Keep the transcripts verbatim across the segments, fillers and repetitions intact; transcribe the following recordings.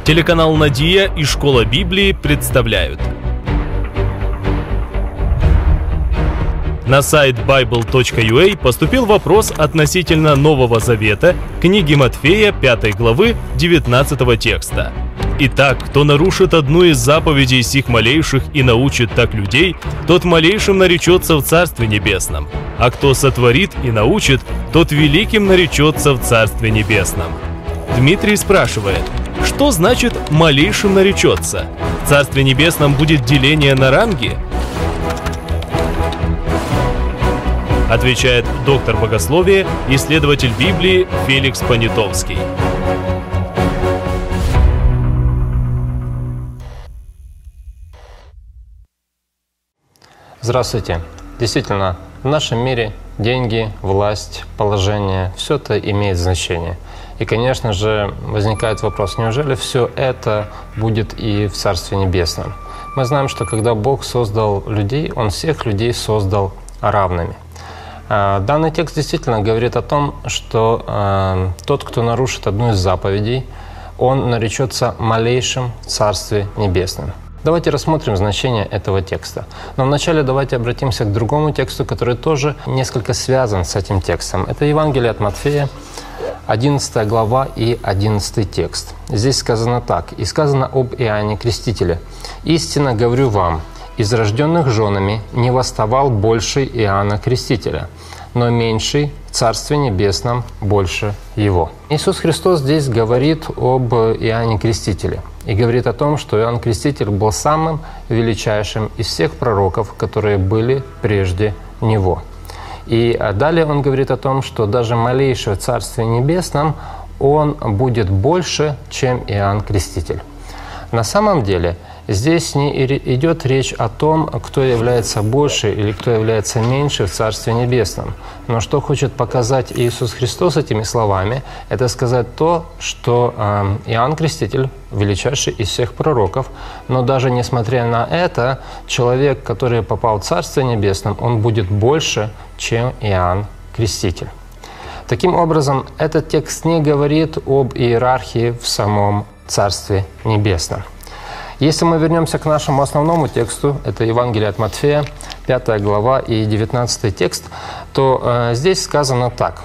Телеканал «Надия» и Школа Библии представляют. На сайт байбл точка ю а поступил вопрос относительно Нового Завета, книги Матфея, пятой главы, девятнадцатого текста. «Итак, кто нарушит одну из заповедей сих малейших и научит так людей, тот малейшим наречется в Царстве Небесном, а кто сотворит и научит, тот великим наречется в Царстве Небесном». Дмитрий спрашивает, что значит «малейшим наречется»? В Царстве Небесном будет деление на ранги? Отвечает доктор богословия, исследователь Библии Феликс Понятовский. Здравствуйте. Действительно, в нашем мире деньги, власть, положение – все это имеет значение. И, конечно же, возникает вопрос, неужели все это будет и в Царстве Небесном? Мы знаем, что когда Бог создал людей, Он всех людей создал равными. Данный текст действительно говорит о том, что э, тот, кто нарушит одну из заповедей, он наречется малейшим в Царстве Небесном. Давайте рассмотрим значение этого текста. Но вначале давайте обратимся к другому тексту, который тоже несколько связан с этим текстом. Это Евангелие от Матфея, одиннадцатая глава и одиннадцатый текст. Здесь сказано так. «И сказано об Иоанне Крестителе. Истинно говорю вам, из рожденных женами не восставал больший Иоанна Крестителя, но меньший в Царстве Небесном больше его». Иисус Христос здесь говорит об Иоанне Крестителе и говорит о том, что Иоанн Креститель был самым величайшим из всех пророков, которые были прежде него. И далее он говорит о том, что даже малейший в Царстве Небесном он будет больше, чем Иоанн Креститель. На самом деле здесь не идет речь о том, кто является больше или кто является меньше в Царстве Небесном. Но что хочет показать Иисус Христос этими словами, это сказать то, что э, Иоанн Креститель величайший из всех пророков, но даже несмотря на это, человек, который попал в Царствие Небесное, он будет больше, чем Иоанн Креститель. Таким образом, этот текст не говорит об иерархии в самом Царстве Небесном. Если мы вернемся к нашему основному тексту, это Евангелие от Матфея, пятая глава и девятнадцатый текст, то э, здесь сказано так.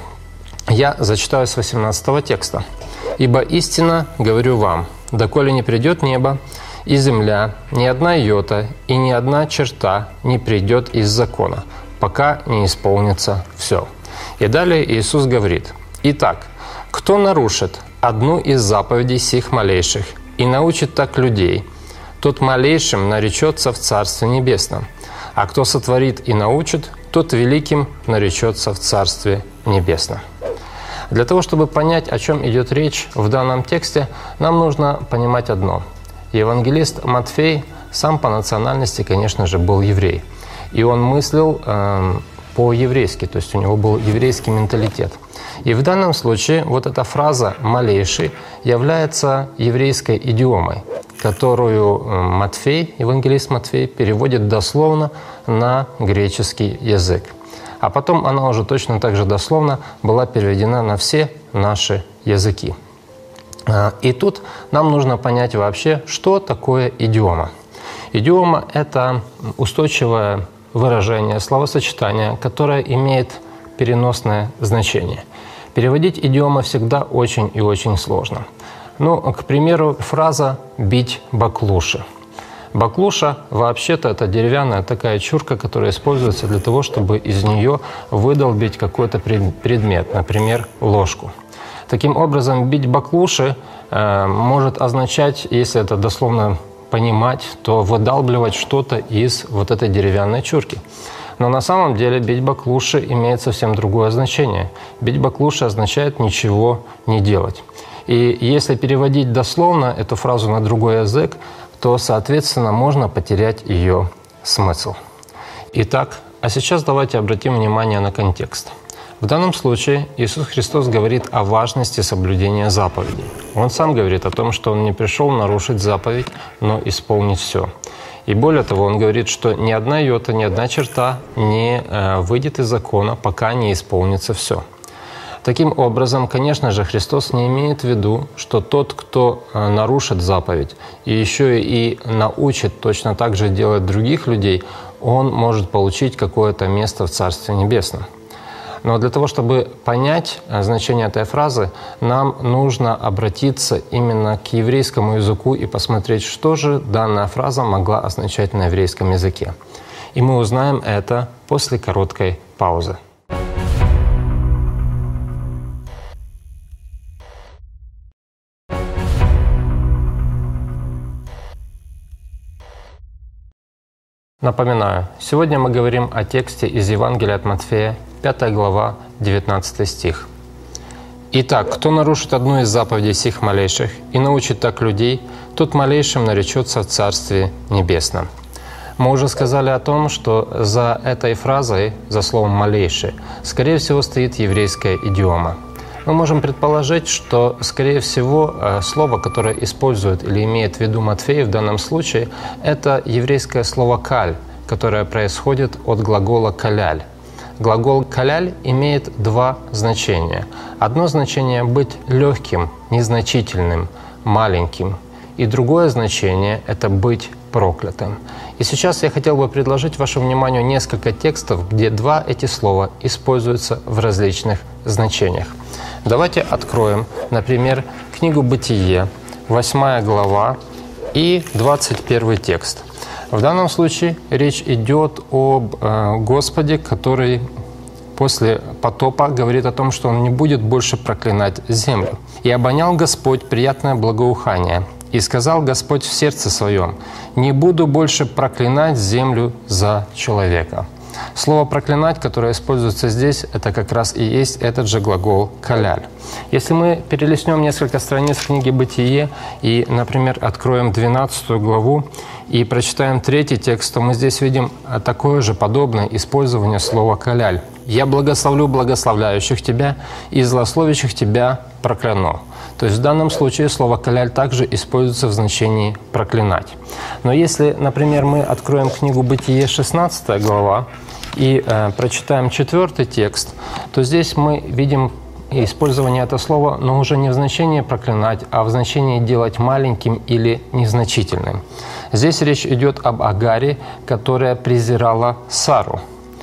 Я зачитаю с восемнадцатого текста. «Ибо истинно говорю вам, доколе не придет небо и земля, ни одна йота и ни одна черта не придет из закона, пока не исполнится все». И далее Иисус говорит, «Итак, кто нарушит одну из заповедей сих малейших и научит так людей, тот малейшим наречется в Царстве Небесном, а кто сотворит и научит, тот великим наречется в Царстве Небесном». Для того, чтобы понять, о чем идет речь в данном тексте, нам нужно понимать одно. Евангелист Матфей сам по национальности, конечно же, был еврей. И он мыслил э, по-еврейски, то есть у него был еврейский менталитет. И в данном случае вот эта фраза «малейший» является еврейской идиомой, которую Матфей, евангелист Матфей, переводит дословно на греческий язык. А потом она уже точно так же дословно была переведена на все наши языки. И тут нам нужно понять вообще, что такое идиома. Идиома – это устойчивое выражение, словосочетание, которое имеет переносное значение. Переводить идиому всегда очень и очень сложно. Ну, к примеру, фраза «бить баклуши». Баклуша вообще-то это деревянная такая чурка, которая используется для того, чтобы из нее выдолбить какой-то предмет, например, ложку. Таким образом, бить баклуши э, может означать, если это дословно понимать, то выдалбливать что-то из вот этой деревянной чурки. Но на самом деле бить баклуши имеет совсем другое значение. Бить баклуши означает ничего не делать. И если переводить дословно эту фразу на другой язык, то, соответственно, можно потерять ее смысл. Итак, а сейчас давайте обратим внимание на контекст. В данном случае Иисус Христос говорит о важности соблюдения заповедей. Он сам говорит о том, что Он не пришел нарушить заповедь, но исполнить все. И более того, Он говорит, что ни одна йота, ни одна черта не выйдет из закона, пока не исполнится все. Таким образом, конечно же, Христос не имеет в виду, что тот, кто нарушит заповедь и еще и научит точно так же делать других людей, он может получить какое-то место в Царстве Небесном. Но для того, чтобы понять значение этой фразы, нам нужно обратиться именно к еврейскому языку и посмотреть, что же данная фраза могла означать на еврейском языке. И мы узнаем это после короткой паузы. Напоминаю, сегодня мы говорим о тексте из Евангелия от Матфея, пятая глава, девятнадцатый стих. «Итак, кто нарушит одну из заповедей сих малейших и научит так людей, тот малейшим наречется в Царстве Небесном». Мы уже сказали о том, что за этой фразой, за словом «малейший», скорее всего, стоит еврейская идиома. Мы можем предположить, что, скорее всего, слово, которое использует или имеет в виду Матфей в данном случае, это еврейское слово «каль», которое происходит от глагола «каляль». Глагол «каляль» имеет два значения. Одно значение — быть легким, незначительным, маленьким. И другое значение — это быть проклятым. И сейчас я хотел бы предложить вашему вниманию несколько текстов, где два эти слова используются в различных значениях. Давайте откроем, например, книгу «Бытие», восьмая глава и двадцать первый текст. В данном случае речь идет об э, Господе, который после потопа говорит о том, что Он не будет больше проклинать землю. «И обонял Господь приятное благоухание, и сказал Господь в сердце своем: не буду больше проклинать землю за человека». Слово «проклинать», которое используется здесь, это как раз и есть этот же глагол «каляль». Если мы перелистнем несколько страниц книги «Бытие» и, например, откроем двенадцатую главу и прочитаем третий текст, то мы здесь видим такое же подобное использование слова «каляль». «Я благословлю благословляющих тебя, и злословящих тебя прокляну». То есть в данном случае слово «каляль» также используется в значении «проклинать». Но если, например, мы откроем книгу «Бытие», шестнадцатая глава, и э, прочитаем четвертый текст, то здесь мы видим использование этого слова, но уже не в значении «проклинать», а в значении «делать маленьким» или «незначительным». Здесь речь идет об Агаре, которая презирала Сару.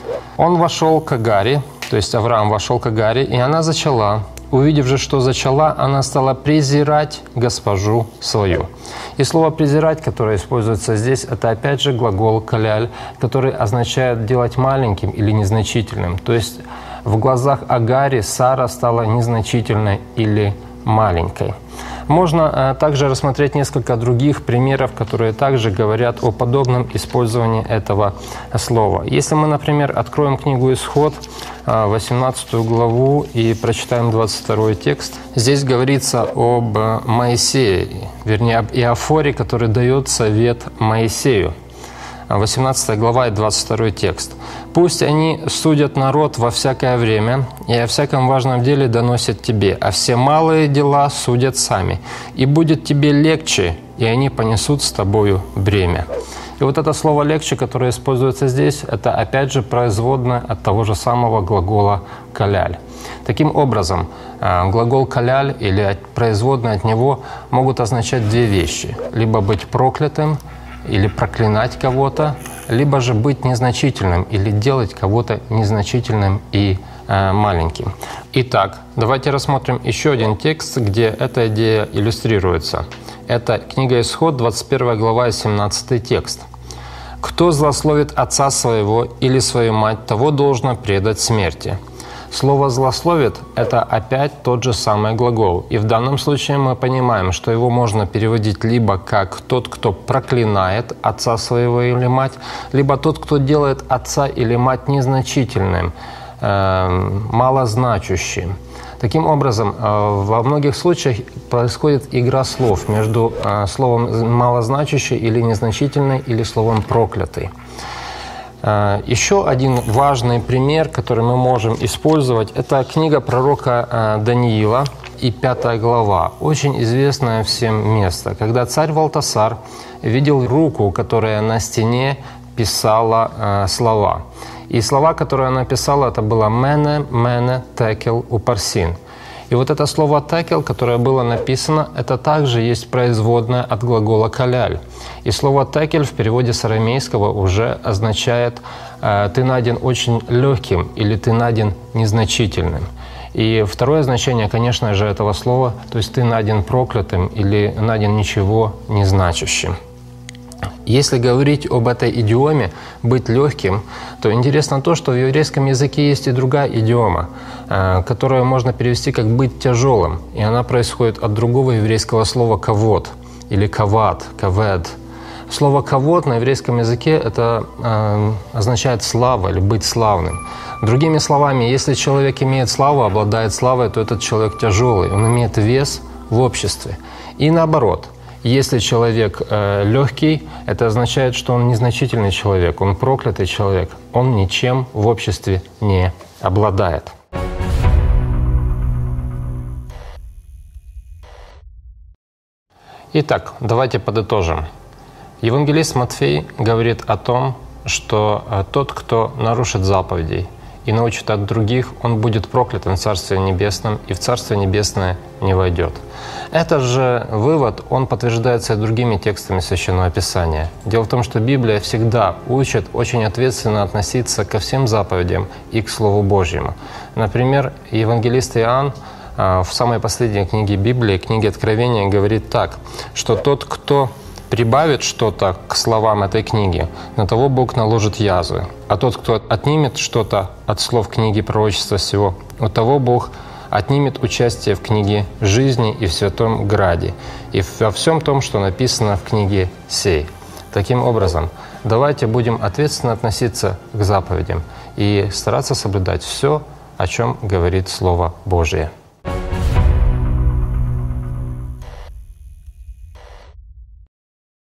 Он вошел к Агаре, то есть Авраам вошел к Агаре, и она зачала. Увидев же, что зачала, она стала презирать госпожу свою. И слово «презирать», которое используется здесь, это опять же глагол «каляль», который означает «делать маленьким» или «незначительным». То есть в глазах Агари Сара стала незначительной или маленькой. Можно также рассмотреть несколько других примеров, которые также говорят о подобном использовании этого слова. Если мы, например, откроем книгу «Исход», восемнадцатую главу, и прочитаем двадцать второй текст, здесь говорится об Моисее, вернее, об Иофоре, который дает совет Моисею. восемнадцатая глава и двадцать второй текст. «Пусть они судят народ во всякое время, и о всяком важном деле доносят тебе, а все малые дела судят сами. И будет тебе легче, и они понесут с тобою бремя». И вот это слово «легче», которое используется здесь, это опять же производное от того же самого глагола «каляль». Таким образом, глагол «каляль» или производные от него могут означать две вещи. Либо быть проклятым, или проклинать кого-то, либо же быть незначительным или делать кого-то незначительным и э, маленьким. Итак, давайте рассмотрим еще один текст, где эта идея иллюстрируется. Это книга «Исход», двадцать первая глава и семнадцатый текст. «Кто злословит отца своего или свою мать, того должно предать смерти». Слово «злословит» — это опять тот же самый глагол. И в данном случае мы понимаем, что его можно переводить либо как «тот, кто проклинает отца своего или мать», либо «тот, кто делает отца или мать незначительным, э, малозначащим». Таким образом, во многих случаях происходит игра слов между словом «малозначащий» или «незначительный» или словом «проклятый». Еще один важный пример, который мы можем использовать, это книга пророка Даниила и пятая глава. Очень известное всем место, когда царь Валтасар видел руку, которая на стене писала слова. И слова, которые она писала, это было «мене, мене, текел, упарсин». И вот это слово «текел», которое было написано, это также есть производное от глагола «каляль». И слово «текель» в переводе с арамейского уже означает э, «ты найден очень легким» или «ты найден незначительным». И второе значение, конечно же, этого слова, то есть «ты найден проклятым» или «найден ничего не значащим». Если говорить об этой идиоме «быть легким», то интересно то, что в еврейском языке есть и другая идиома, которую можно перевести как «быть тяжелым», и она происходит от другого еврейского слова «кавод» или «кавад», «кавед». Слово «кавод» на еврейском языке это э, означает «слава» или «быть славным». Другими словами, если человек имеет славу, обладает славой, то этот человек тяжелый, он имеет вес в обществе. И наоборот – если человек э, легкий, это означает, что он незначительный человек, он проклятый человек, он ничем в обществе не обладает. Итак, давайте подытожим. Евангелист Матфей говорит о том, что э, тот, кто нарушит заповедей и научит от других, он будет проклят в Царстве Небесном и в Царствие Небесное не войдет. Этот же вывод, он подтверждается и другими текстами Священного Писания. Дело в том, что Библия всегда учит очень ответственно относиться ко всем заповедям и к Слову Божьему. Например, евангелист Иоанн в самой последней книге Библии, книге Откровения, говорит так, что тот, кто прибавит что-то к словам этой книги, на того Бог наложит язвы. А тот, кто отнимет что-то от слов книги пророчества сего, у того Бог отнимет участие в книге жизни и в Святом Граде, и во всем том, что написано в книге сей. Таким образом, давайте будем ответственно относиться к заповедям и стараться соблюдать все, о чем говорит Слово Божие.